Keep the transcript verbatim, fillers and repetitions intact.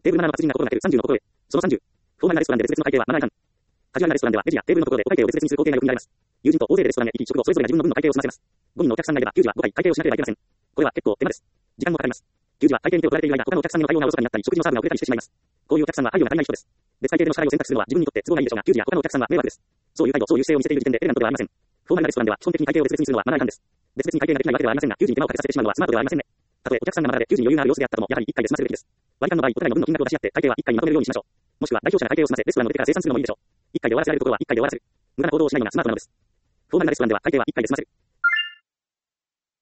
テーブルななの活人が心がけるさんじゅうの心得。そのさんじゅう。フォーマルなレストランで別々の会計はマナー違反。カジュアルなレストランではレジやテーブルのところでお会計を別々にする工程がよく見られます。友人と大勢でレストランへ行き、食後それぞれが自分の分の会計を済ませます。ごにんのお客さんがいれば、給仕はごかい会計をしなければいけません。これは結構手間です。時間もかかります。給仕は会計に手を取られている間、他のお客さんへの対応がおろそかになったり、食事のサーブが遅れたりしてしまいます。こういうお客さんは配慮が足りない人です。別会計での支払いを選択するのは自分にとって都合がいいでしょうが、給仕や他のお客さんは迷惑です。そういう態度、そういう姿勢を見せている時点でエレガントではありません。フォーマルなレストランでは基本的に会計を別々にするのはマナー違反です。別々に会計ができないわけではありませんが、給仕に手間をかけさせてしまうのはスマートではありませんね。たとえお客さんがまだで給仕に余裕がある様子であったとも、やはりいっかいで済ませるべきです。割り勘の場合、お互いの分の金額を出し合って会計は一回にまとめるようにしましょう。もしくは代表者が会計を済ませ、レストランの出てから精算するのもいいでしょう。一回で終わらせられるところは一回で終わらせる。無駄な行動をしないのがスマートなのです。フォーマルなレストランでは会計は一回で済ませる。